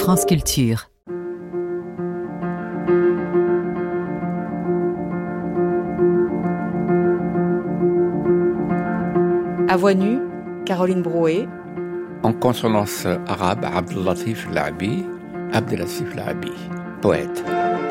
France Culture. À voix nue, Caroline Brouet. En consonance arabe, Abdelatif Laabi, poète.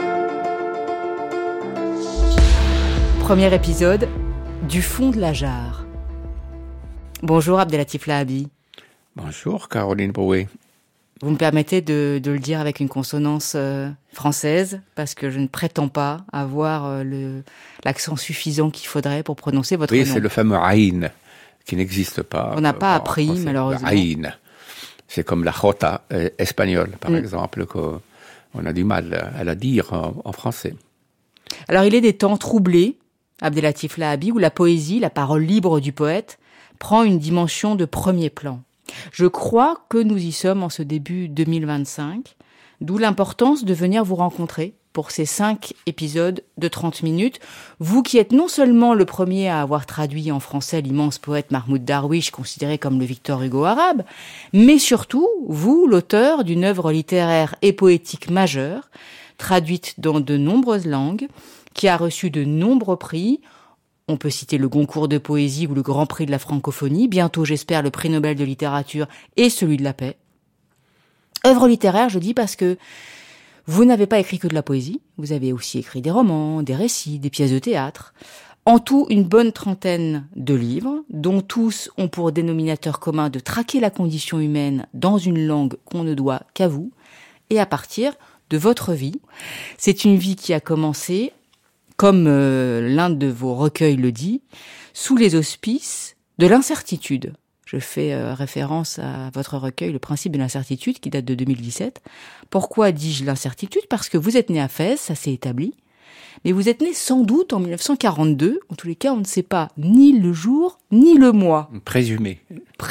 Premier épisode, du fond de la jarre. Bonjour Abdelatif Laabi. Bonjour Caroline Brouet. Vous me permettez de le dire avec une consonance française, parce que je ne prétends pas avoir l'accent suffisant qu'il faudrait pour prononcer votre nom. Oui, c'est le fameux Aïn, qui n'existe pas. On n'a pas appris, français. Malheureusement. Aïn. C'est comme la jota espagnole, par exemple, qu'on a du mal à la dire en français. Alors, il est des temps troublés, Abdelatif Laabi, où la poésie, la parole libre du poète, prend une dimension de premier plan. Je crois que nous y sommes en ce début 2025, d'où l'importance de venir vous rencontrer pour ces 5 épisodes de 30 minutes. Vous qui êtes non seulement le premier à avoir traduit en français l'immense poète Mahmoud Darwish, considéré comme le Victor Hugo arabe, mais surtout, vous, l'auteur d'une œuvre littéraire et poétique majeure, traduite dans de nombreuses langues, qui a reçu de nombreux prix. On peut citer le Goncourt de poésie ou le Grand Prix de la francophonie, bientôt j'espère le prix Nobel de littérature et celui de la paix. Œuvre littéraire, je dis parce que vous n'avez pas écrit que de la poésie, vous avez aussi écrit des romans, des récits, des pièces de théâtre. En tout, une bonne trentaine de livres, dont tous ont pour dénominateur commun de traquer la condition humaine dans une langue qu'on ne doit qu'à vous, et à partir de votre vie. C'est une vie qui a commencé, comme l'un de vos recueils le dit, sous les auspices de l'incertitude. Je fais référence à votre recueil, Le principe de l'incertitude, qui date de 2017. Pourquoi dis-je l'incertitude ? Parce que vous êtes né à Fès, ça s'est établi, mais vous êtes né sans doute en 1942. En tous les cas, on ne sait pas ni le jour, ni le mois. Présumé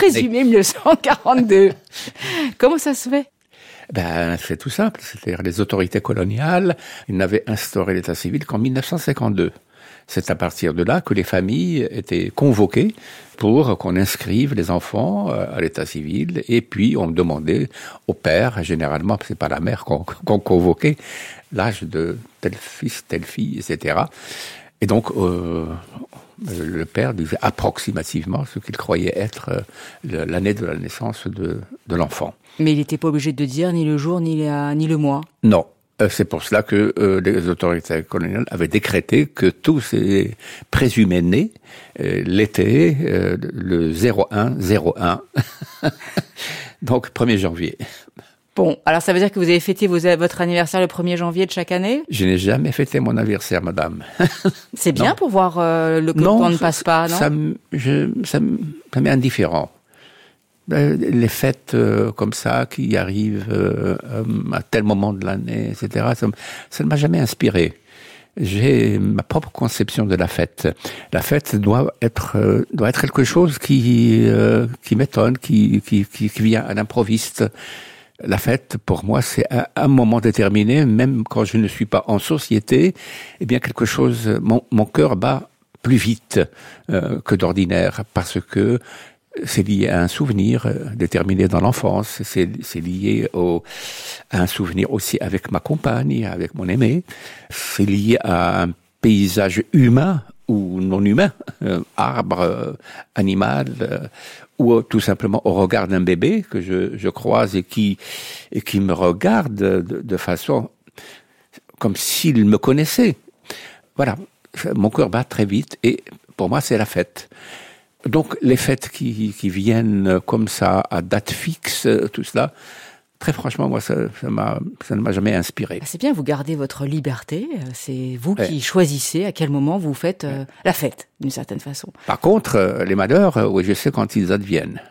1942. Comment ça se fait ? C'est tout simple. C'est-à-dire les autorités coloniales, ils n'avaient instauré l'état civil qu'en 1952. C'est à partir de là que les familles étaient convoquées pour qu'on inscrive les enfants à l'état civil. Et puis, on demandait au père, généralement, c'est pas la mère qu'on convoquait, l'âge de tel fils, telle fille, etc. Et donc, le père disait approximativement ce qu'il croyait être l'année de la naissance de l'enfant. Mais il n'était pas obligé de dire ni le jour, ni le mois. Non. C'est pour cela que les autorités coloniales avaient décrété que tous ces présumés nés l'étaient le 01-01, donc 1er janvier. Bon, alors ça veut dire que vous avez fêté votre anniversaire le 1er janvier de chaque année ? Je n'ai jamais fêté mon anniversaire, madame. C'est bien pour voir le temps ne passe pas, non ? Ça m'est indifférent. Les fêtes comme ça qui arrivent à tel moment de l'année, etc., ça ne m'a jamais inspiré. J'ai ma propre conception de la fête. La fête doit être quelque chose qui m'étonne, qui vient à l'improviste. La fête, pour moi, c'est un moment déterminé, même quand je ne suis pas en société, eh bien quelque chose, mon cœur bat plus vite que d'ordinaire, parce que c'est lié à un souvenir déterminé dans l'enfance, c'est lié à un souvenir aussi avec ma compagne, avec mon aimé, c'est lié à un paysage humain ou non humain, arbre, animal, ou tout simplement au regard d'un bébé que je croise et qui me regarde de façon comme s'il me connaissait. Voilà, mon cœur bat très vite et pour moi c'est la fête. Donc les fêtes qui viennent comme ça à date fixe, tout cela, très franchement, moi ça ne m'a jamais inspiré. C'est bien, vous gardez votre liberté, c'est vous qui choisissez à quel moment vous faites la fête, d'une certaine façon. Par contre, les malheurs, oui, je sais quand ils adviennent.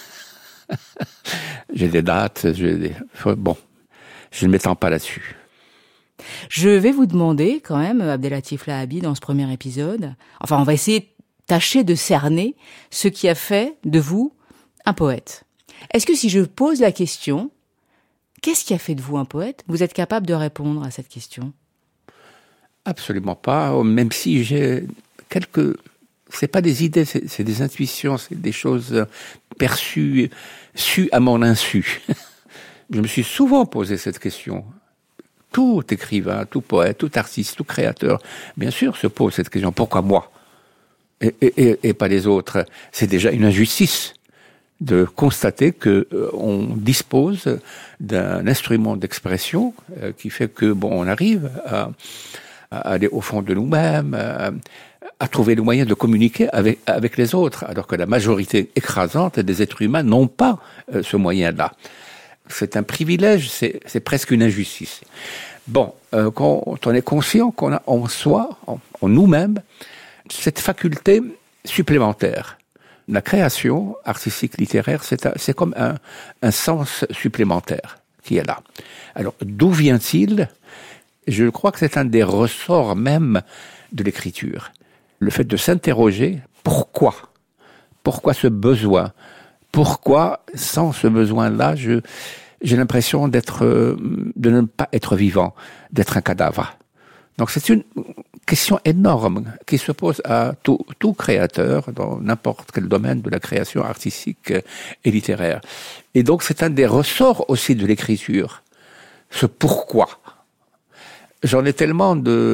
J'ai des dates, bon, je ne m'étends pas là-dessus. Je vais vous demander quand même, Abdelatif Laabi, dans ce premier épisode, enfin on va tâcher de cerner ce qui a fait de vous un poète. Est-ce que si je pose la question, qu'est-ce qui a fait de vous un poète ? Vous êtes capable de répondre à cette question ? Absolument pas, même si j'ai c'est pas des idées, c'est des intuitions, c'est des choses perçues, sues à mon insu. Je me suis souvent posé cette question. Tout écrivain, tout poète, tout artiste, tout créateur, bien sûr, se pose cette question. Pourquoi moi et pas les autres? C'est déjà une injustice de constater que on dispose d'un instrument d'expression qui fait que on arrive à aller au fond de nous-mêmes, à trouver le moyen de communiquer avec les autres, alors que la majorité écrasante des êtres humains n'ont pas ce moyen-là. C'est un privilège, c'est presque une injustice. Quand on est conscient qu'on a en soi, en nous-mêmes, cette faculté supplémentaire. La création artistique littéraire, c'est comme un sens supplémentaire qui est là. Alors, d'où vient-il? Je crois que c'est un des ressorts même de l'écriture. Le fait de s'interroger, pourquoi? Pourquoi ce besoin? Pourquoi, sans ce besoin-là, j'ai l'impression de ne pas être vivant, d'être un cadavre? Donc c'est une question énorme qui se pose à tout créateur dans n'importe quel domaine de la création artistique et littéraire. Et donc c'est un des ressorts aussi de l'écriture, ce pourquoi. J'en ai tellement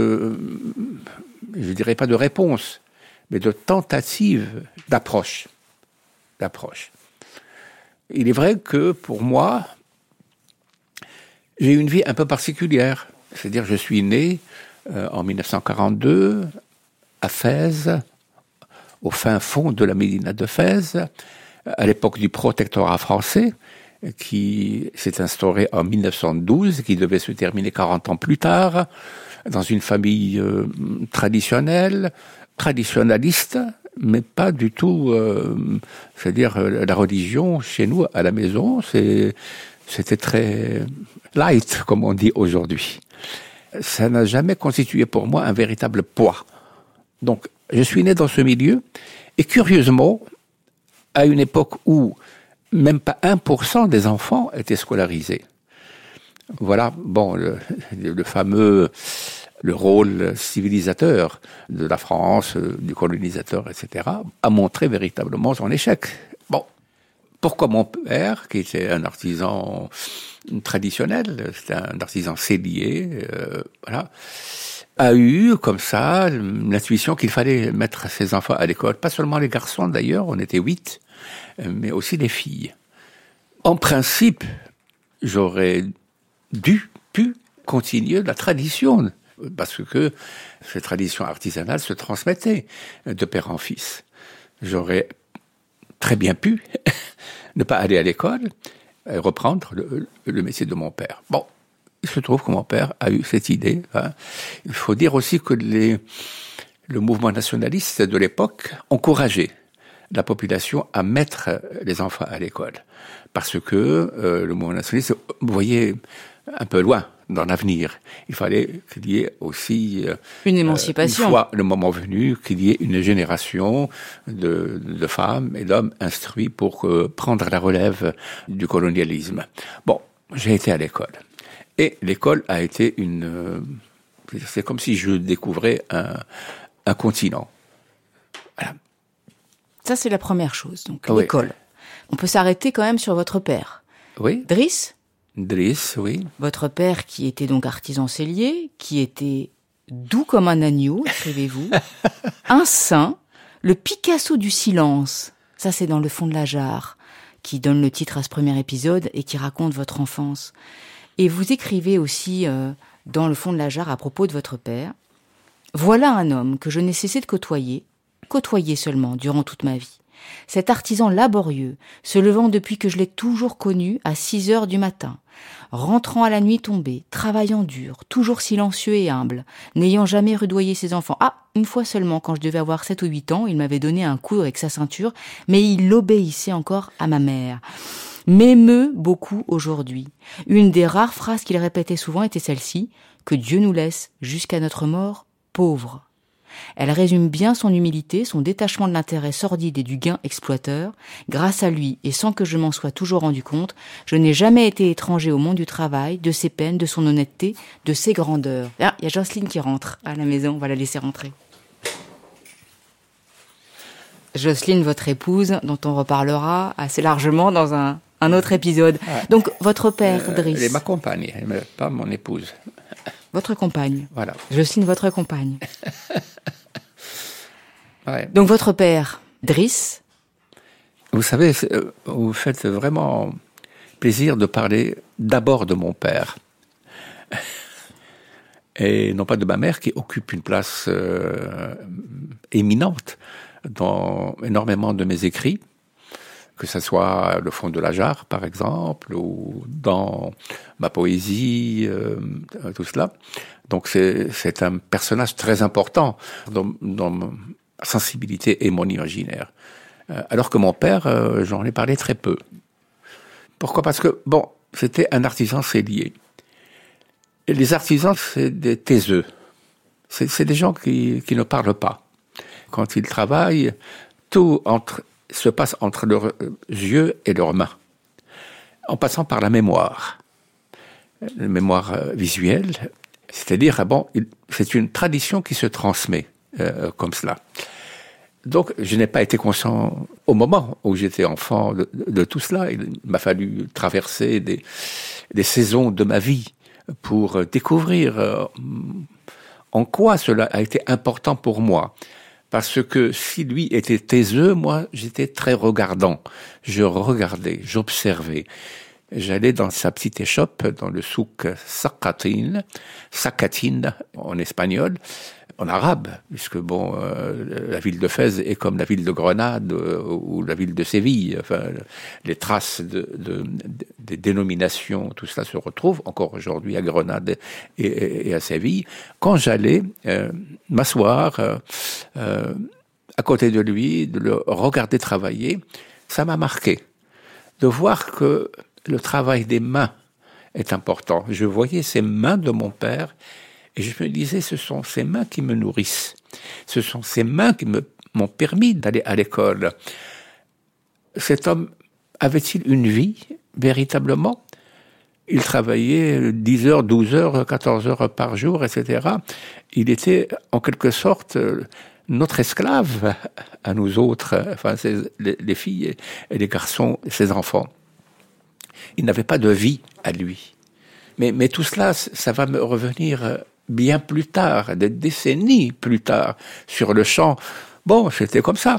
je dirais pas de réponse, mais de tentatives d'approche. Il est vrai que pour moi, j'ai eu une vie un peu particulière. C'est-à-dire, je suis né en 1942 à Fès, au fin fond de la médina de Fès, à l'époque du protectorat français, qui s'est instauré en 1912, qui devait se terminer 40 ans plus tard, dans une famille traditionnelle, traditionnaliste, mais pas du tout, c'est-à-dire la religion chez nous à la maison, c'était très light, comme on dit aujourd'hui. Ça n'a jamais constitué pour moi un véritable poids. Donc, je suis né dans ce milieu, et curieusement, à une époque où même pas 1% des enfants étaient scolarisés. Voilà, le fameux, le rôle civilisateur de la France, du colonisateur, etc., a montré véritablement son échec. Pourquoi mon père, qui était un artisan traditionnel, c'était un artisan sellier, a eu comme ça l'intuition qu'il fallait mettre ses enfants à l'école, pas seulement les garçons d'ailleurs, on était 8, mais aussi les filles. En principe, j'aurais pu continuer la tradition, parce que cette tradition artisanale se transmettait de père en fils. J'aurais très bien pu ne pas aller à l'école et reprendre le métier de mon père. Il se trouve que mon père a eu cette idée. Il faut dire aussi que le mouvement nationaliste de l'époque encourageait la population à mettre les enfants à l'école. Parce que le mouvement nationaliste voyait un peu loin dans l'avenir. Il fallait qu'il y ait aussi une émancipation. Une fois le moment venu, qu'il y ait une génération de femmes et d'hommes instruits pour prendre la relève du colonialisme. J'ai été à l'école. Et l'école a été c'est comme si je découvrais un continent. Voilà. Ça, c'est la première chose, donc l'école. On peut s'arrêter quand même sur votre père. Oui. Driss, oui. Votre père qui était donc artisan sellier, qui était doux comme un agneau, écrivez-vous, un saint, le Picasso du silence. Ça, c'est dans Le fond de la jarre, qui donne le titre à ce premier épisode et qui raconte votre enfance. Et vous écrivez aussi dans Le fond de la jarre à propos de votre père. Voilà un homme que je n'ai cessé de côtoyer seulement durant toute ma vie. Cet artisan laborieux, se levant depuis que je l'ai toujours connu à 6 heures du matin, rentrant à la nuit tombée, travaillant dur, toujours silencieux et humble, n'ayant jamais rudoyé ses enfants. Une fois seulement, quand je devais avoir 7 ou 8 ans, il m'avait donné un coup avec sa ceinture, mais il obéissait encore à ma mère. M'émeut beaucoup aujourd'hui. Une des rares phrases qu'il répétait souvent était celle-ci, que Dieu nous laisse, jusqu'à notre mort, pauvres. Elle résume bien son humilité, son détachement de l'intérêt sordide et du gain exploiteur. Grâce à lui, et sans que je m'en sois toujours rendu compte, je n'ai jamais été étranger au monde du travail, de ses peines, de son honnêteté, de ses grandeurs. Il y a Jocelyne qui rentre à la maison, on va la laisser rentrer. Jocelyne, votre épouse, dont on reparlera assez largement dans un un autre épisode. Ouais. Donc, votre père, Driss. Elle est ma compagne, mais pas mon épouse. Votre compagne. Voilà. Je signe votre compagne. Ouais. Donc, votre père, Driss. Vous savez, vous faites vraiment plaisir de parler d'abord de mon père. Et non pas de ma mère, qui occupe une place éminente dans énormément de mes écrits, que ce soit Le Fond de la Jarre, par exemple, ou dans ma poésie, tout cela. Donc c'est un personnage très important dans ma sensibilité et mon imaginaire. Alors que mon père, j'en ai parlé très peu. Pourquoi ? Parce que, bon, c'était un artisan sellier. Et les artisans, c'est des taiseux. C'est des gens qui ne parlent pas. Quand ils travaillent, tout se passe entre leurs yeux et leurs mains, en passant par la mémoire visuelle, c'est-à-dire, c'est une tradition qui se transmet comme cela. Donc, je n'ai pas été conscient au moment où j'étais enfant de tout cela. Il m'a fallu traverser des saisons de ma vie pour découvrir en quoi cela a été important pour moi. Parce que si lui était taiseux, moi, j'étais très regardant. Je regardais, j'observais. J'allais dans sa petite échoppe, dans le souk Sakatin en espagnol, en arabe, puisque la ville de Fès est comme la ville de Grenade ou la ville de Séville. Enfin, les traces des dénominations, tout cela se retrouve encore aujourd'hui à Grenade et à Séville. Quand j'allais m'asseoir à côté de lui, de le regarder travailler, ça m'a marqué de voir que le travail des mains est important. Je voyais ces mains de mon père et je me disais, ce sont ces mains qui me nourrissent. Ce sont ces mains qui m'ont permis d'aller à l'école. Cet homme avait-il une vie, véritablement ? Il travaillait 10 heures, 12 heures, 14 heures par jour, etc. Il était, en quelque sorte, notre esclave à nous autres, enfin, les filles et les garçons, ses enfants. Il n'avait pas de vie à lui. Mais tout cela, ça va me revenir bien plus tard, des décennies plus tard, sur le champ. Bon, c'était comme ça.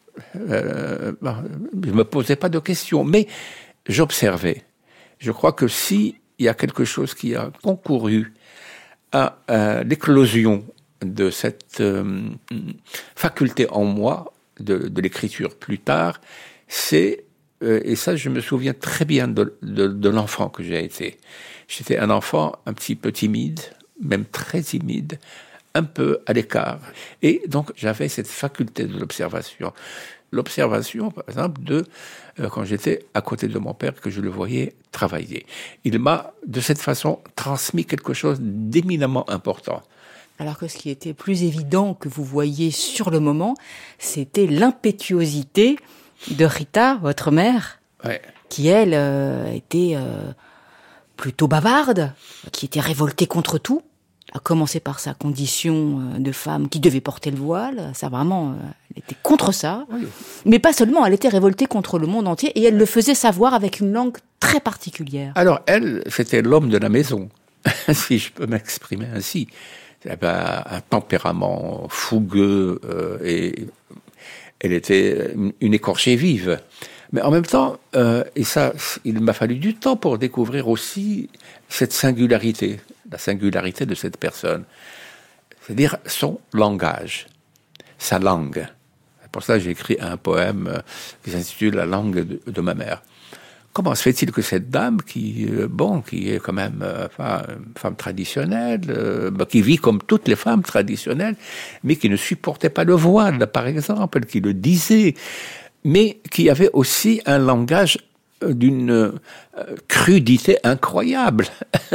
Je me posais pas de questions, mais j'observais. Je crois que s'il y a quelque chose qui a concouru à l'éclosion de cette faculté en moi, de l'écriture plus tard, c'est, et ça je me souviens très bien de l'enfant que j'ai été. J'étais un enfant un petit peu timide, même très timide, un peu à l'écart. Et donc j'avais cette faculté de l'observation. L'observation, par exemple, quand j'étais à côté de mon père, que je le voyais travailler. Il m'a, de cette façon, transmis quelque chose d'éminemment important. Alors que ce qui était plus évident que vous voyiez sur le moment, c'était l'impétuosité de Rita, votre mère, Ouais. qui, elle, était plutôt bavarde, qui était révoltée contre tout, à commencer par sa condition de femme qui devait porter le voile. Ça, vraiment, elle était contre ça. Oui. Mais pas seulement, elle était révoltée contre le monde entier, et elle le faisait savoir avec une langue très particulière. Alors, elle, c'était l'homme de la maison, si je peux m'exprimer ainsi. Elle avait un tempérament fougueux et elle était une écorchée vive. Mais en même temps, et ça, il m'a fallu du temps pour découvrir aussi cette singularité, la singularité de cette personne. C'est-à-dire son langage, sa langue. C'est pour ça que j'ai écrit un poème qui s'intitule « La langue de ma mère ». Comment se fait-il que cette dame qui est quand même une femme traditionnelle, qui vit comme toutes les femmes traditionnelles, mais qui ne supportait pas le voile, par exemple, qui le disait, mais qui avait aussi un langage d'une crudité incroyable.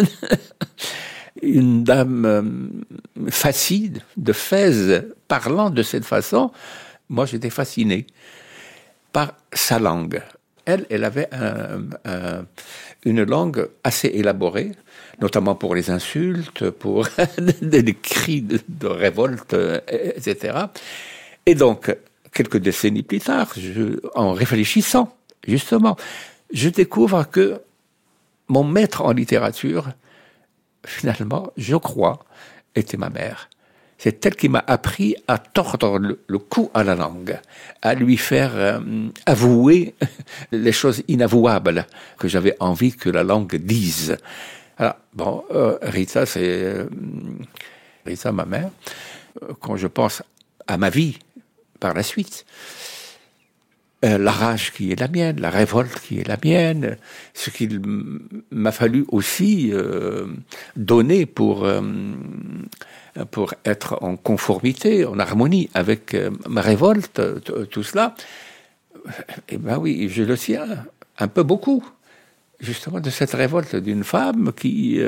Une dame facile, de Fès, parlant de cette façon, moi j'étais fasciné par sa langue. Elle avait une langue assez élaborée, notamment pour les insultes, pour des cris de révolte, etc. Et donc, quelques décennies plus tard, en réfléchissant, justement, je découvre que mon maître en littérature, finalement, je crois, était ma mère. C'est elle qui m'a appris à tordre le cou à la langue, à lui faire avouer les choses inavouables que j'avais envie que la langue dise. Alors, bon, Rita, Rita, ma mère. Quand je pense à ma vie par la suite, la rage qui est la mienne, la révolte qui est la mienne, ce qu'il m'a fallu aussi donner pour être en conformité, en harmonie avec ma révolte, tout cela, eh ben oui, je le tiens un peu beaucoup, justement, de cette révolte d'une femme qui,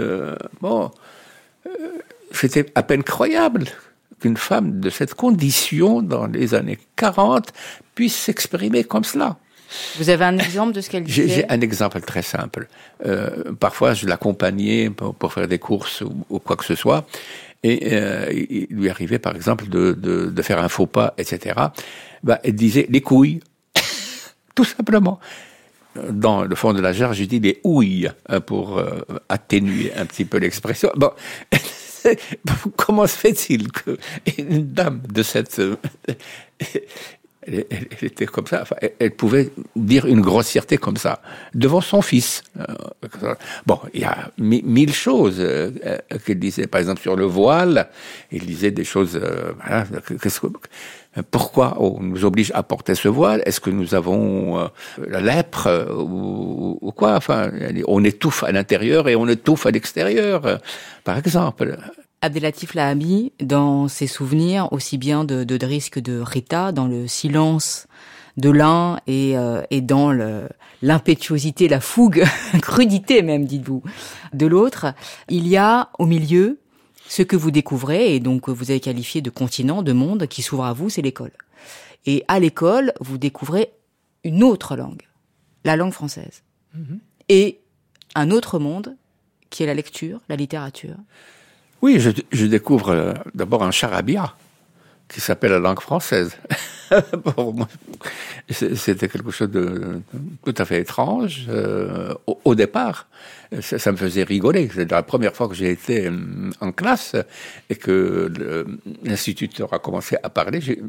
c'était à peine croyable qu'une femme de cette condition, dans les années 40, puisse s'exprimer comme cela. Vous avez un exemple de ce qu'elle disait ? J'ai un exemple très simple. Parfois, je l'accompagnais pour faire des courses ou quoi que ce soit, et il lui arrivait, par exemple, de faire un faux pas, etc. Elle disait « les couilles », tout simplement. Dans le fond de la jarre, je dis « les houilles », pour atténuer un petit peu l'expression. Bon. Comment se fait-il qu'une dame de cette... Elle était comme ça, enfin, elle pouvait dire une grossièreté comme ça, devant son fils. Bon, il y a mille choses qu'elle disait, par exemple sur le voile, elle disait des choses... voilà, pourquoi on nous oblige à porter ce voile? Est-ce que nous avons la lèpre ou quoi? Enfin, on étouffe à l'intérieur et on étouffe à l'extérieur, par exemple. Abdelatif Lahabi, dans ses souvenirs, aussi bien de Driss que de Rita, dans le silence de l'un et dans l'impétuosité, la fougue, crudité même, dites-vous, de l'autre, il y a au milieu ce que vous découvrez, et donc vous avez qualifié de continent, de monde, qui s'ouvre à vous, c'est l'école. Et à l'école, vous découvrez une autre langue, la langue française. Et un autre monde, qui est la lecture, la littérature. Oui, je découvre d'abord un charabia qui s'appelle la langue française. Pour moi, c'était quelque chose de tout à fait étrange au départ. Ça me faisait rigoler. C'est la première fois que j'ai été en classe et que l'instituteur a commencé à parler. J'ai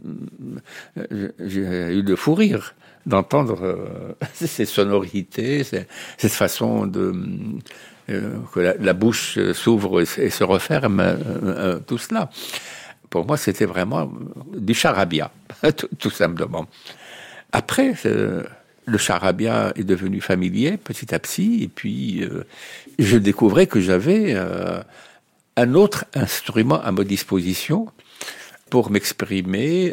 eu le fou rire d'entendre ces sonorités, cette façon de... que la bouche s'ouvre et se referme, tout cela. Pour moi, c'était vraiment du charabia, tout simplement. Après, le charabia est devenu familier petit à petit, et puis je découvrais que j'avais un autre instrument à ma disposition pour m'exprimer,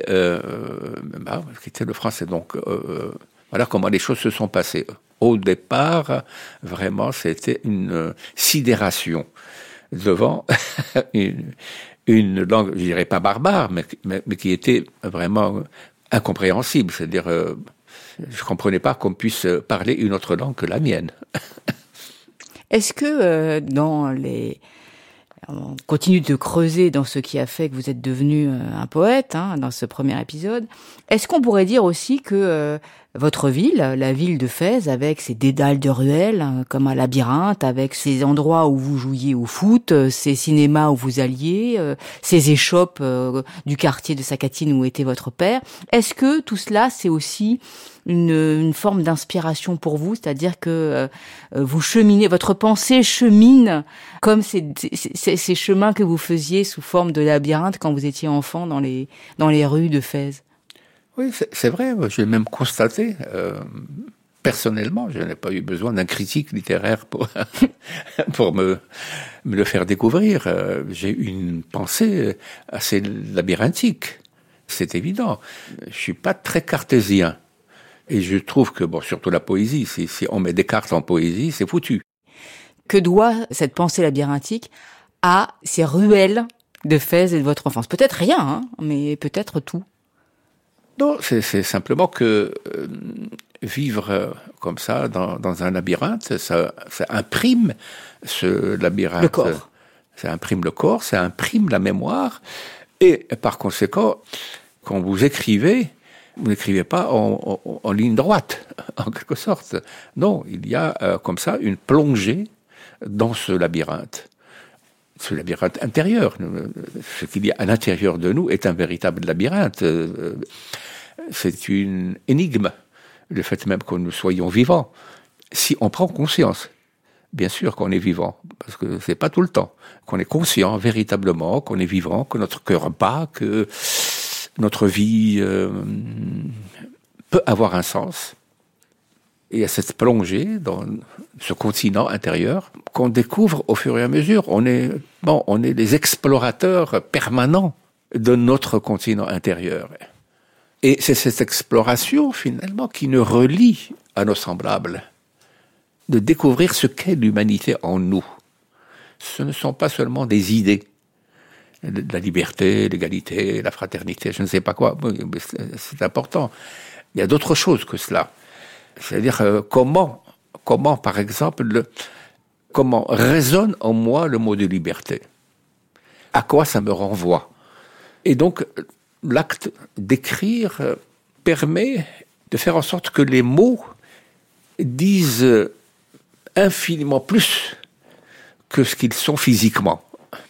qui était le français. Donc, voilà comment les choses se sont passées. Au départ, vraiment, c'était une sidération devant une langue, je dirais pas barbare, mais qui était vraiment incompréhensible. C'est-à-dire, je comprenais pas qu'on puisse parler une autre langue que la mienne. Est-ce que on continue de creuser dans ce qui a fait que vous êtes devenu un poète, dans ce premier épisode. Est-ce qu'on pourrait dire aussi que votre ville, la ville de Fès, avec ses dédales de ruelles, comme un labyrinthe, avec ces endroits où vous jouiez au foot, ces cinémas où vous alliez, ces échoppes du quartier de Sakatine où était votre père, est-ce que tout cela, c'est aussi une forme d'inspiration pour vous, c'est-à-dire que vous cheminez, votre pensée chemine comme ces chemins que vous faisiez sous forme de labyrinthe quand vous étiez enfant dans les rues de Fès? Oui, c'est vrai, j'ai même constaté, personnellement, je n'ai pas eu besoin d'un critique littéraire pour me le faire découvrir. J'ai eu une pensée assez labyrinthique, c'est évident. Je suis pas très cartésien. Et je trouve que, surtout la poésie, si on met Descartes en poésie, c'est foutu. Que doit cette pensée labyrinthique à ces ruelles de Fès et de votre enfance? Peut-être rien, mais peut-être tout. Non, c'est simplement que vivre comme ça dans un labyrinthe, ça imprime ce labyrinthe. Le corps. Ça imprime le corps, ça imprime la mémoire. Et par conséquent, quand vous écrivez, Vous n'écrivez pas en ligne droite, en quelque sorte. Non, il y a comme ça une plongée dans ce labyrinthe intérieur. Ce qu'il y a à l'intérieur de nous est un véritable labyrinthe. C'est une énigme, le fait même que nous soyons vivants. Si on prend conscience, bien sûr qu'on est vivant, parce que c'est pas tout le temps, qu'on est conscient véritablement qu'on est vivant, que notre cœur bat, que notre vie peut avoir un sens. Et à cette plongée dans ce continent intérieur qu'on découvre au fur et à mesure. On est les explorateurs permanents de notre continent intérieur. Et c'est cette exploration, finalement, qui nous relie à nos semblables, de découvrir ce qu'est l'humanité en nous. Ce ne sont pas seulement des idées, la liberté, l'égalité, la fraternité, je ne sais pas quoi, c'est important. Il y a d'autres choses que cela. C'est-à-dire comment, par exemple, comment résonne en moi le mot de liberté. À quoi ça me renvoie. Et donc, l'acte d'écrire permet de faire en sorte que les mots disent infiniment plus que ce qu'ils sont physiquement.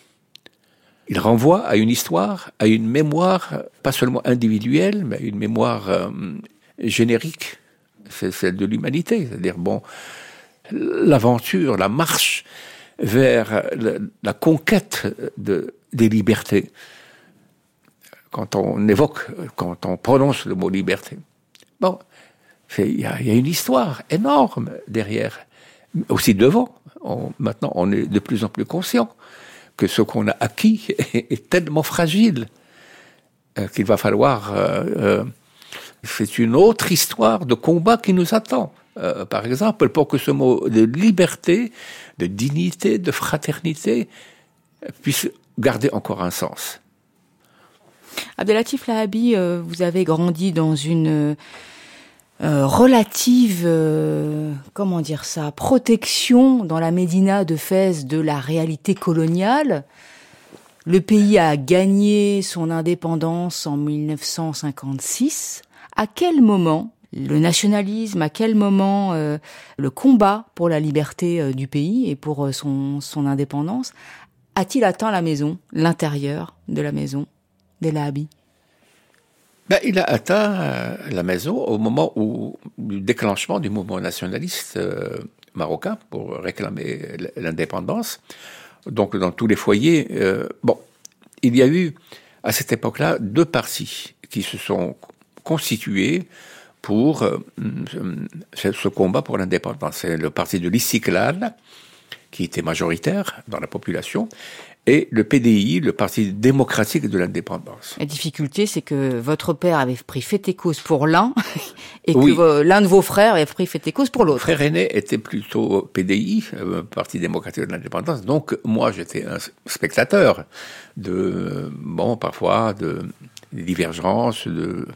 Ils renvoient à une histoire, à une mémoire, pas seulement individuelle, mais à une mémoire générique. C'est celle de l'humanité. C'est-à-dire, l'aventure, la marche vers la conquête des libertés. Quand on prononce le mot liberté, il y a une histoire énorme derrière, aussi devant. Maintenant, on est de plus en plus conscient que ce qu'on a acquis est tellement fragile qu'il va falloir... c'est une autre histoire de combat qui nous attend. Par exemple, pour que ce mot de liberté, de dignité, de fraternité puisse garder encore un sens. Abdellatif Lahabi, vous avez grandi dans une relative, protection dans la médina de Fès de la réalité coloniale. Le pays a gagné son indépendance en 1956. À quel moment le nationalisme, à quel moment le combat pour la liberté du pays et pour son indépendance a-t-il atteint la maison, l'intérieur de la maison des Lahabi? Il a atteint la maison au moment du déclenchement du mouvement nationaliste marocain pour réclamer l'indépendance. Donc dans tous les foyers, il y a eu à cette époque-là 2 partis qui se sont constitués pour ce combat pour l'indépendance. C'est le parti de l'Istiklal, qui était majoritaire dans la population, et le PDI, le Parti démocratique de l'indépendance. La difficulté, c'est que votre père avait pris fait et cause pour l'un, et que l'un de vos frères avait pris fait et cause pour l'autre. Frère aîné était plutôt PDI, Parti démocratique de l'indépendance, donc moi j'étais un spectateur parfois de divergences,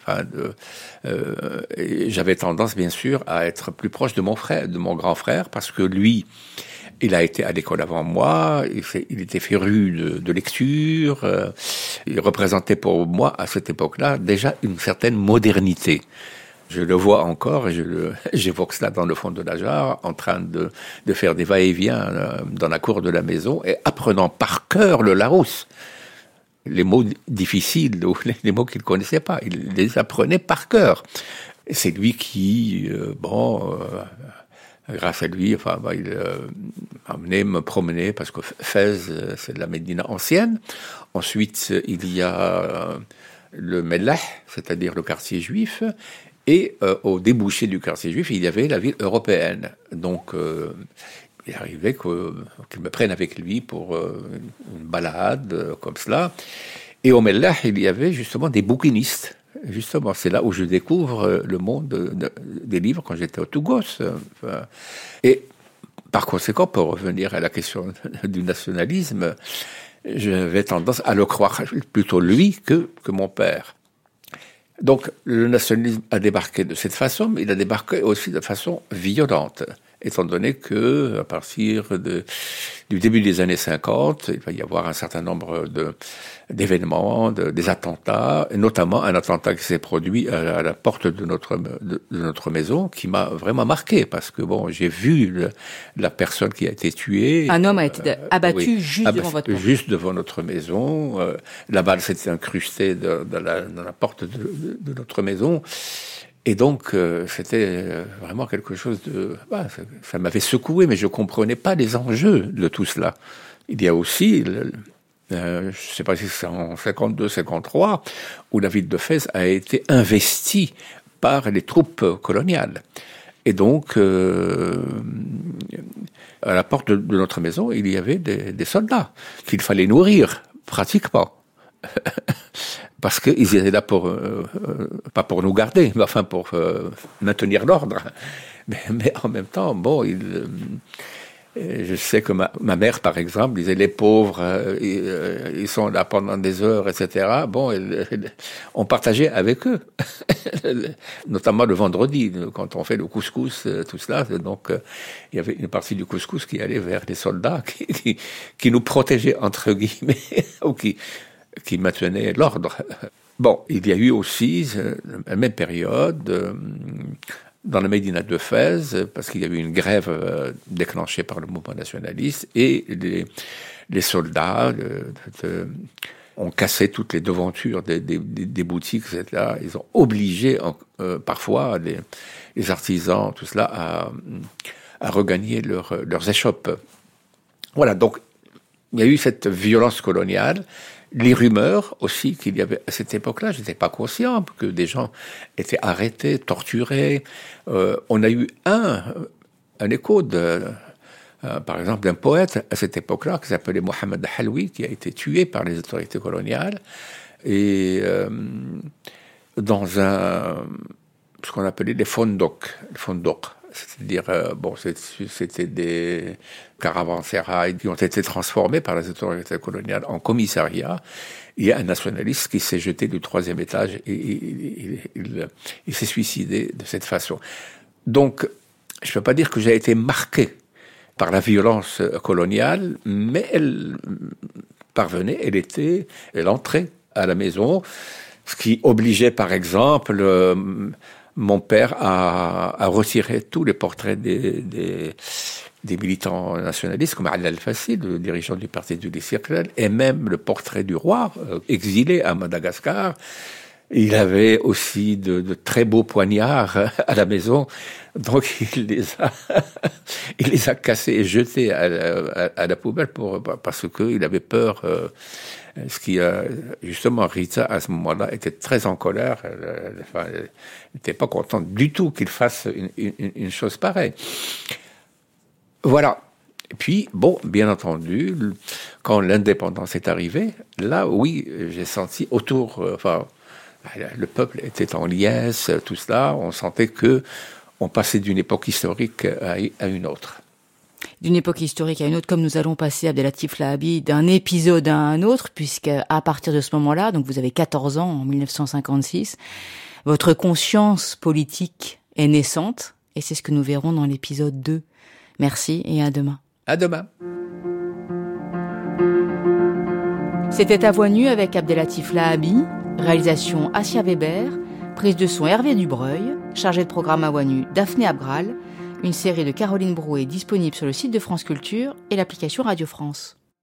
j'avais tendance bien sûr à être plus proche de mon frère, de mon grand frère, parce que lui, il a été à l'école avant moi, il était féru de lecture, il représentait pour moi, à cette époque-là, déjà une certaine modernité. Je le vois encore, et j'évoque cela dans le fond de la jarre, en train de faire des va-et-vient dans la cour de la maison, et apprenant par cœur le Larousse. Les mots difficiles, les mots qu'il ne connaissait pas, il les apprenait par cœur. Et c'est lui qui, grâce à lui, il amenait me promener, parce que Fès, c'est de la Médina ancienne. Ensuite, il y a le Mellah, c'est-à-dire le quartier juif, et au débouché du quartier juif, il y avait la ville européenne. Donc, il arrivait qu'il me prenne avec lui pour une balade, comme cela. Et au Mellah, il y avait justement des bouquinistes. Justement, c'est là où je découvre le monde des livres quand j'étais au Tougos. Et par conséquent, pour revenir à la question du nationalisme, j'avais tendance à le croire plutôt lui que mon père. Donc, le nationalisme a débarqué de cette façon, mais il a débarqué aussi de façon violente, étant donné que, à partir du début des années 50, il va y avoir un certain nombre d'événements, des attentats, et notamment un attentat qui s'est produit à la porte de notre maison, qui m'a vraiment marqué, parce que bon, j'ai vu la personne qui a été tuée. Un homme a été abattu juste devant votre porte. Juste devant notre maison. La balle s'était incrustée dans la porte de notre maison. Et donc, c'était vraiment quelque chose de... ça m'avait secoué, mais je comprenais pas les enjeux de tout cela. Il y a aussi, je sais pas si c'est en 52-53, où la ville de Fès a été investie par les troupes coloniales. Et donc, à la porte de notre maison, il y avait des soldats qu'il fallait nourrir, pratiquement. Parce qu'ils étaient là pas pour nous garder, mais enfin pour maintenir l'ordre. Mais en même temps, bon, je sais que ma mère, par exemple, disait les pauvres, ils sont là pendant des heures, etc. Bon, on partageait avec eux, notamment le vendredi, quand on fait le couscous, tout cela. Donc, il y avait une partie du couscous qui allait vers les soldats qui nous protégeaient, entre guillemets, ou qui maintenait l'ordre. Bon, il y a eu aussi, à la même période, dans la Médina de Fès, parce qu'il y a eu une grève déclenchée par le mouvement nationaliste, et les soldats ont cassé toutes les devantures des boutiques, etc. Ils ont obligé parfois les artisans, tout cela, à regagner leurs échoppes. Voilà, donc il y a eu cette violence coloniale. Les rumeurs aussi qu'il y avait à cette époque-là, j'étais pas conscient que des gens étaient arrêtés, torturés. On a eu un écho par exemple, d'un poète à cette époque-là qui s'appelait Mohamed Halwi, qui a été tué par les autorités coloniales et dans ce qu'on appelait les fondoks. C'est-à-dire, c'était des caravansérails qui ont été transformés par les autorités coloniales en commissariat. Il y a un nationaliste qui s'est jeté du 3e étage et il s'est suicidé de cette façon. Donc, je ne peux pas dire que j'ai été marqué par la violence coloniale, mais elle parvenait, elle entrait à la maison, ce qui obligeait, par exemple, mon père a retiré tous les portraits des militants nationalistes, comme Ali Al-Fassi, le dirigeant du parti du Istiqlal, et même le portrait du roi, exilé à Madagascar. Il avait aussi de très beaux poignards à la maison, donc il les a cassés et jetés à la poubelle parce qu'il avait peur. Ce qui a, justement, Rita, à ce moment-là, était très en colère. Elle n'était pas contente du tout qu'il fasse une chose pareille. Voilà. Et puis, bon, bien entendu, quand l'indépendance est arrivée, là, oui, j'ai senti le peuple était en liesse, tout cela. On sentait que on passait d'une époque historique à une autre. D'une époque historique à une autre, comme nous allons passer, Abdelatif Lahabi, d'un épisode à un autre, puisque à partir de ce moment-là, donc vous avez 14 ans, en 1956, votre conscience politique est naissante, et c'est ce que nous verrons dans l'épisode 2. Merci et à demain. À demain. C'était À Voix Nue avec Abdelatif Lahabi, réalisation Assia Weber, prise de son Hervé Dubreuil, chargé de programme À Voix Nue Daphné Abgral, une série de Caroline Brouet disponible sur le site de France Culture et l'application Radio France.